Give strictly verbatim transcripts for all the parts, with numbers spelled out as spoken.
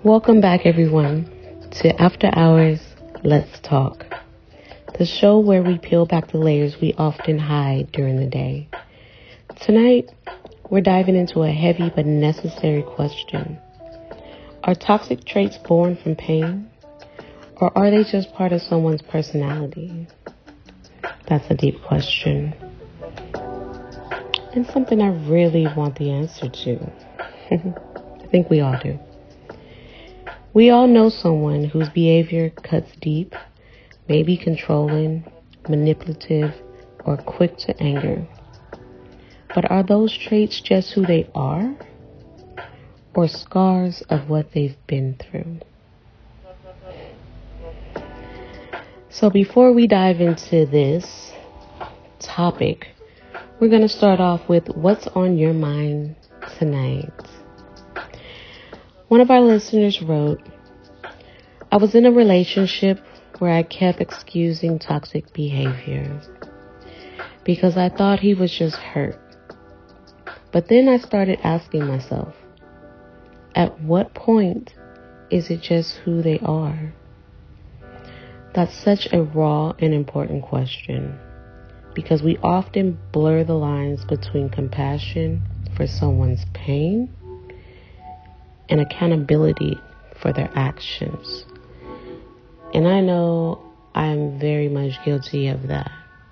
Welcome back, everyone, to After Hours, Let's Talk, the show where we peel back the layers we often hide during the day. Tonight, we're diving into a heavy but necessary question. Are toxic traits born from pain, or are they just part of someone's personality? That's a deep question, and something I really want the answer to. I think we all do. We all know someone whose behavior cuts deep, maybe controlling, manipulative, or quick to anger. But are those traits just who they are, or scars of what they've been through? So before we dive into this topic, we're going to start off with what's on your mind tonight. One of our listeners wrote, I was in a relationship where I kept excusing toxic behavior because I thought he was just hurt. But then I started asking myself, at what point is it just who they are? That's such a raw and important question because we often blur the lines between compassion for someone's pain and accountability for their actions. And I know I'm very much guilty of that.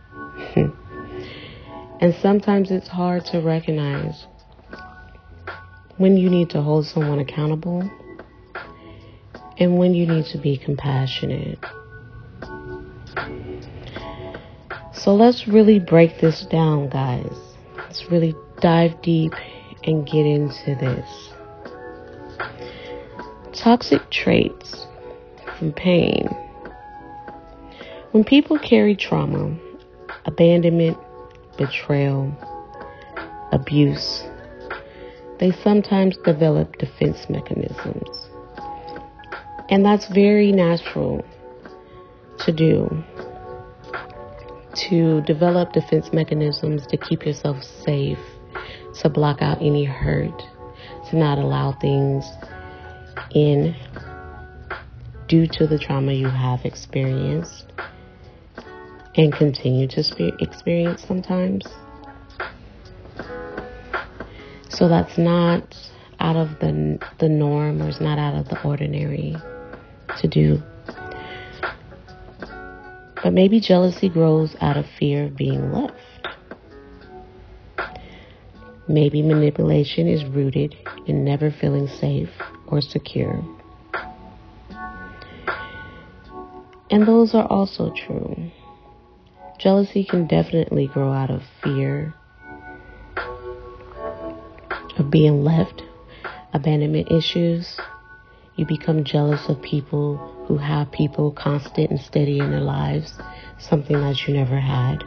And sometimes it's hard to recognize when you need to hold someone accountable and when you need to be compassionate. So let's really break this down, guys. Let's really dive deep and get into this. Toxic traits from pain. When people carry trauma, abandonment, betrayal, abuse, they sometimes develop defense mechanisms. And that's very natural to do. To develop defense mechanisms to keep yourself safe, to block out any hurt, to not allow things in due to the trauma you have experienced and continue to spe- experience sometimes. So that's not out of the the norm, or it's not out of the ordinary to do. But maybe jealousy grows out of fear of being left. Maybe manipulation is rooted in never feeling safe or secure. And those are also true. Jealousy can definitely grow out of fear of being left, abandonment issues. You become jealous of people who have people constant and steady in their lives, something that you never had.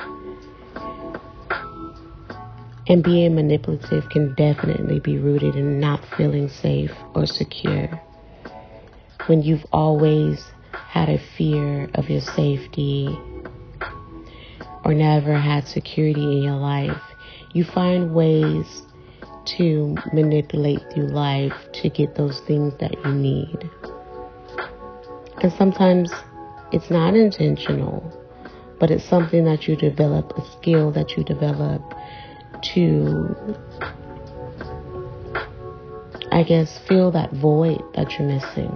And being manipulative can definitely be rooted in not feeling safe or secure. When you've always had a fear of your safety or never had security in your life, you find ways to manipulate through life to get those things that you need. And sometimes it's not intentional, but it's something that you develop, a skill that you develop to, I guess, fill that void that you're missing.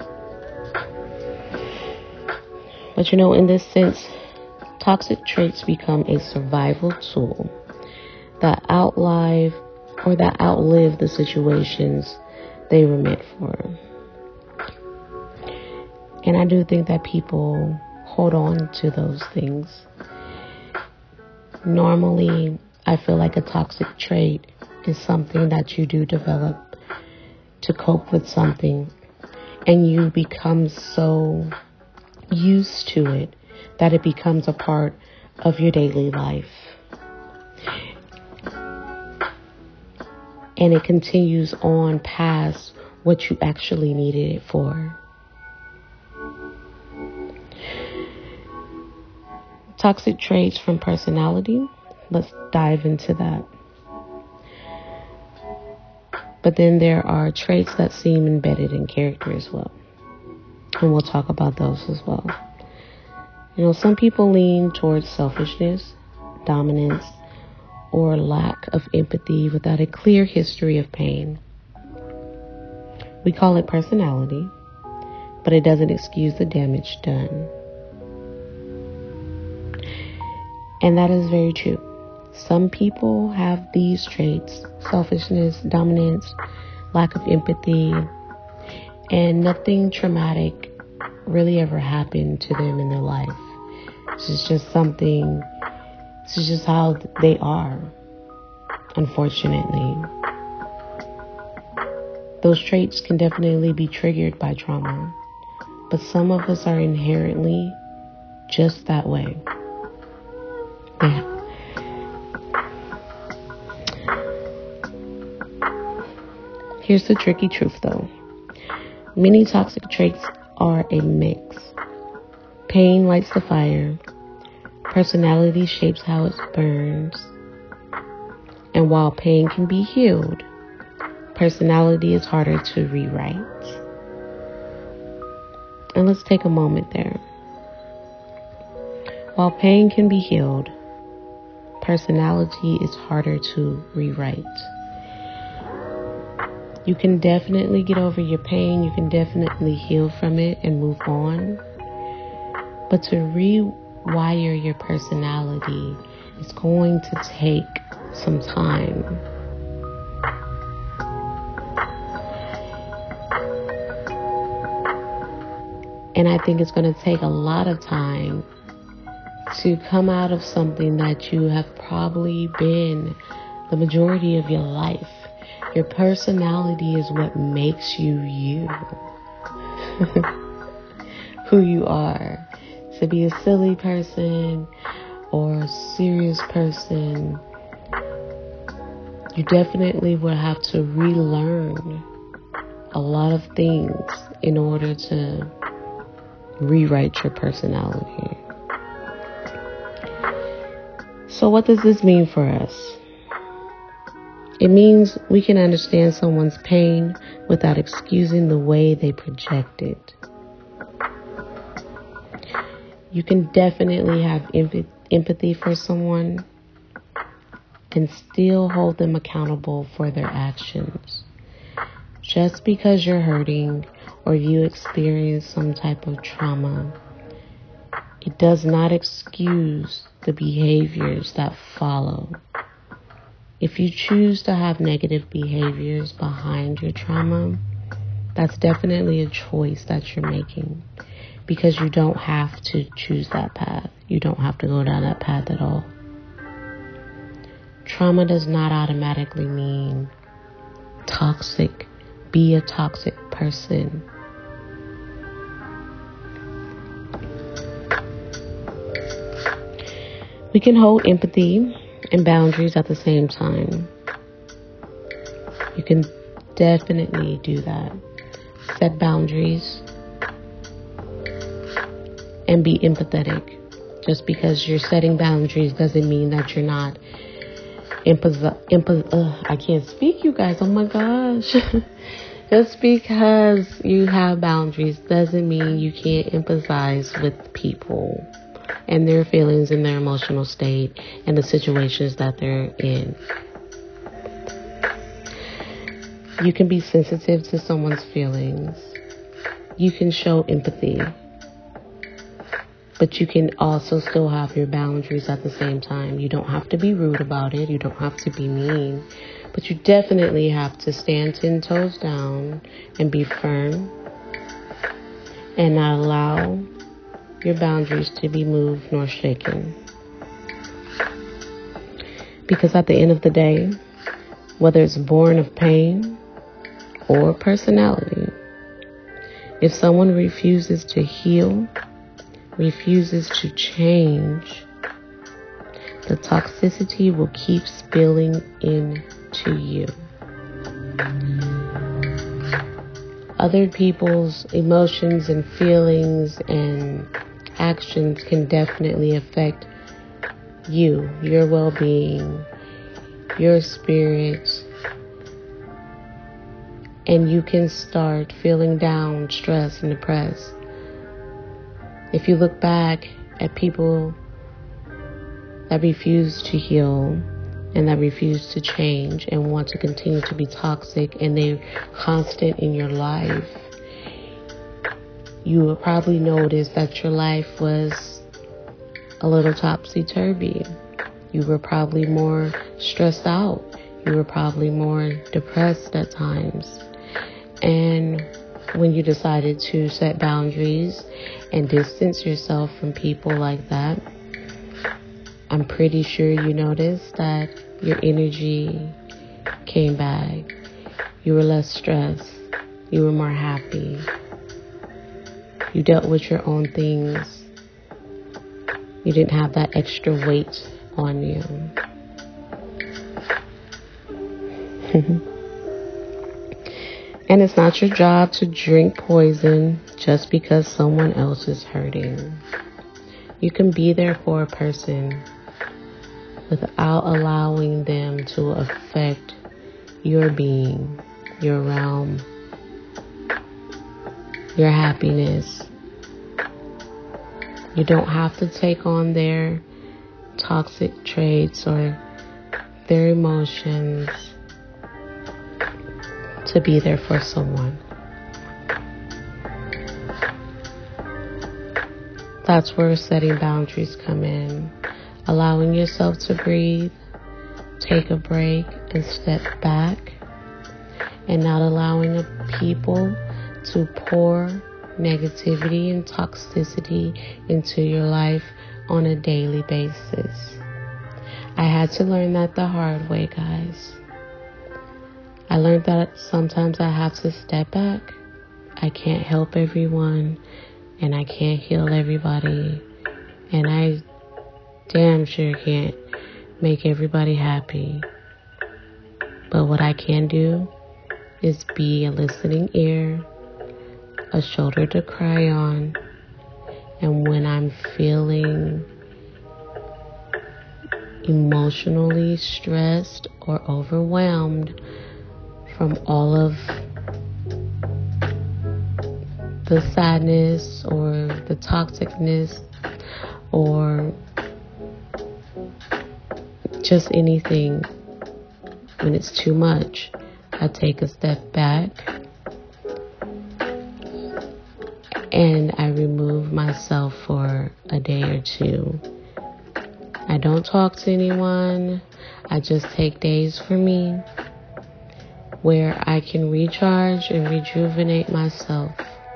But you know, in this sense, toxic traits become a survival tool that outlive or that outlive the situations they were meant for. And I do think that people hold on to those things. Normally, I feel like a toxic trait is something that you do develop to cope with something, and you become so used to it that it becomes a part of your daily life. And it continues on past what you actually needed it for. Toxic traits from personality. Let's dive into that. But then there are traits that seem embedded in character as well. And we'll talk about those as well. You know, some people lean towards selfishness, dominance, or lack of empathy without a clear history of pain. We call it personality, but it doesn't excuse the damage done. And that is very true. Some people have these traits: selfishness, dominance, lack of empathy, and nothing traumatic really ever happened to them in their life. This is just something, this is just how they are, unfortunately. Those traits can definitely be triggered by trauma, but some of us are inherently just that way. Yeah. Here's the tricky truth though. Many toxic traits are a mix. Pain lights the fire. Personality shapes how it burns. And while pain can be healed, personality is harder to rewrite. And let's take a moment there. While pain can be healed, personality is harder to rewrite. You can definitely get over your pain. You can definitely heal from it and move on. But to rewire your personality is going to take some time. And I think it's going to take a lot of time to come out of something that you have probably been the majority of your life. Your personality is what makes you you. Who you are. To be a silly person or a serious person, you definitely will have to relearn a lot of things in order to rewrite your personality. So what does this mean for us? It means we can understand someone's pain without excusing the way they project it. You can definitely have empathy for someone and still hold them accountable for their actions. Just because you're hurting or you experience some type of trauma, it does not excuse the behaviors that follow. If you choose to have negative behaviors behind your trauma, that's definitely a choice that you're making, because you don't have to choose that path. You don't have to go down that path at all. Trauma does not automatically mean toxic. Be a toxic person. We can hold empathy and boundaries at the same time. You can definitely do that. Set boundaries and be empathetic. Just because you're setting boundaries doesn't mean that you're not empath- empath- uh, I can't speak, you guys. Oh my gosh. Just because you have boundaries doesn't mean you can't empathize with people and their feelings and their emotional state and the situations that they're in. You can be sensitive to someone's feelings. You can show empathy. But you can also still have your boundaries at the same time. You don't have to be rude about it. You don't have to be mean. But you definitely have to stand ten toes down and be firm and not allow your boundaries to be moved nor shaken. Because at the end of the day, whether it's born of pain or personality, if someone refuses to heal, refuses to change, the toxicity will keep spilling into you. Other people's emotions and feelings and actions can definitely affect you, your well-being, your spirit, and you can start feeling down, stressed, and depressed. If you look back at people that refuse to heal and that refuse to change and want to continue to be toxic, and they're constant in your life, you will probably notice that your life was a little topsy-turvy. You were probably more stressed out. You were probably more depressed at times. And when you decided to set boundaries and distance yourself from people like that, I'm pretty sure you noticed that your energy came back. You were less stressed. You were more happy. You dealt with your own things. You didn't have that extra weight on you. And it's not your job to drink poison just because someone else is hurting. You can be there for a person without allowing them to affect your being, your realm, your happiness. You don't have to take on their toxic traits or their emotions to be there for someone. That's where setting boundaries come in. Allowing yourself to breathe, take a break, and step back. And not allowing people to pour negativity and toxicity into your life on a daily basis. I had to learn that the hard way, guys. I learned that sometimes I have to step back. I can't help everyone, and I can't heal everybody, and I damn sure can't make everybody happy. But what I can do is be a listening ear, a shoulder to cry on, and when I'm feeling emotionally stressed or overwhelmed from all of the sadness or the toxicness or just anything, when it's too much, I take a step back and I remove myself for a day or two. I don't talk to anyone. I just take days for me where I can recharge and rejuvenate myself.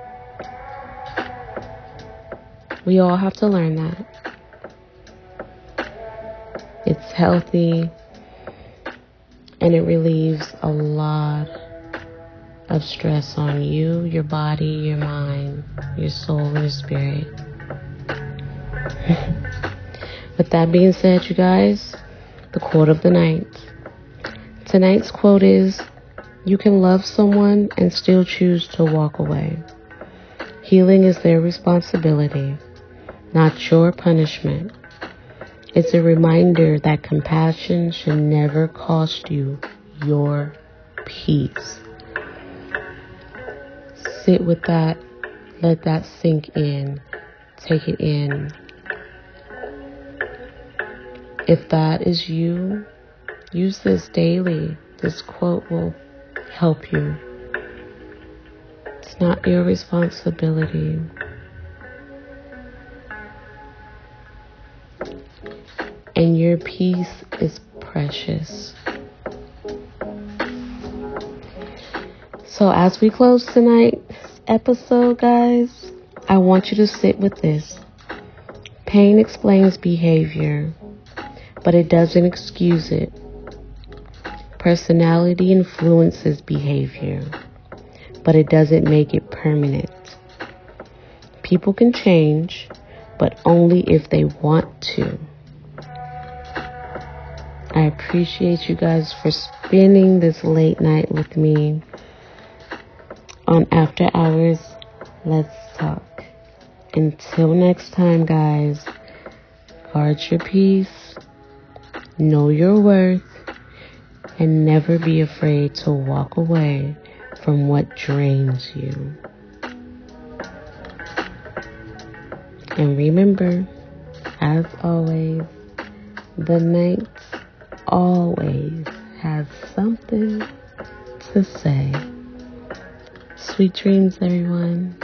We all have to learn that. It's healthy and it relieves a lot of stress on you, your body, your mind, your soul, and your spirit. With that being said, you guys, the quote of the night. Tonight's quote is, "You can love someone and still choose to walk away. Healing is their responsibility, not your punishment. It's a reminder that compassion should never cost you your peace." Sit with that. Let that sink in. Take it in. If that is you, use this daily. This quote will help you. It's not your responsibility. And your peace is precious. So as we close tonight's episode, guys, I want you to sit with this. Pain explains behavior, but it doesn't excuse it. Personality influences behavior, but it doesn't make it permanent. People can change, but only if they want to. I appreciate you guys for spending this late night with me on After Hours Let's Talk. Until next time, guys, guard your peace, know your worth, and never be afraid to walk away from what drains you. And remember, as always, the night always has something to say. Sweet dreams, everyone.